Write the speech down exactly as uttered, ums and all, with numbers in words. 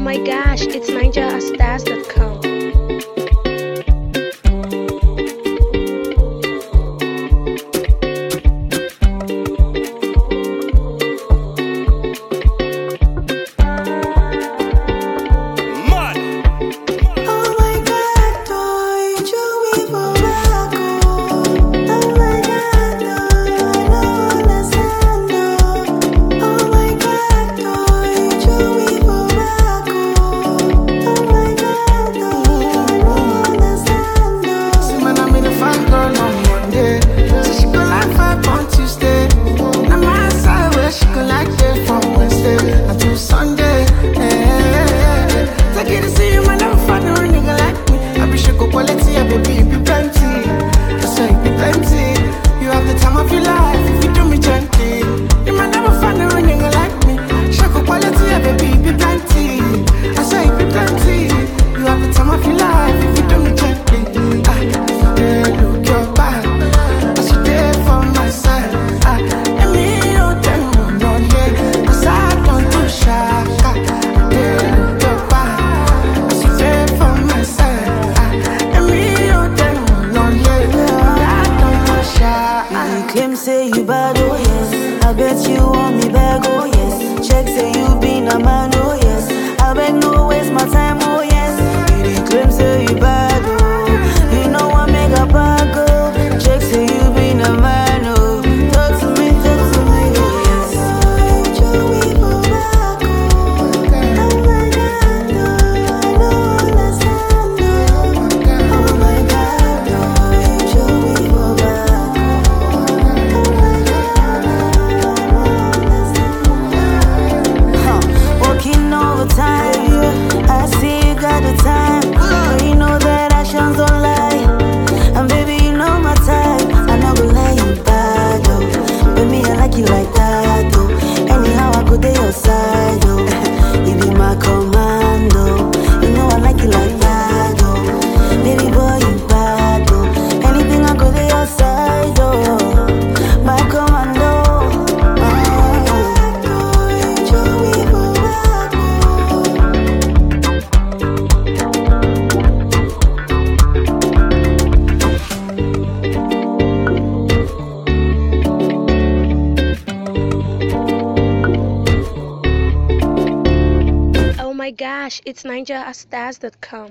my gosh, it's ninja astaz dot com. Claim say you bad, oh yes. I bet you want me back, oh yes. Check say you been a man, oh yes. I beg no waste my time, oh yes. You dey claim say you bad, oh. You know I make a back, oh. Check say you been a man, oh. Talk to me, talk to me, oh yes. Show me for back, oh. Oh my God, no, I don't understand, no. Oh my God, no. Show me for back. Time, I see you got the time, but you know that actions don't lie. And baby, you know my type. I know go lie you bad, oh. But me, I like you like that, oh. Anyhow, I go to your side, oh. You be my commando. You know I like you like that, oh. Baby boy, you bad, oh. Anything I go to your side, oh. My commando. Oh my gosh, it's ninja astaz dot com.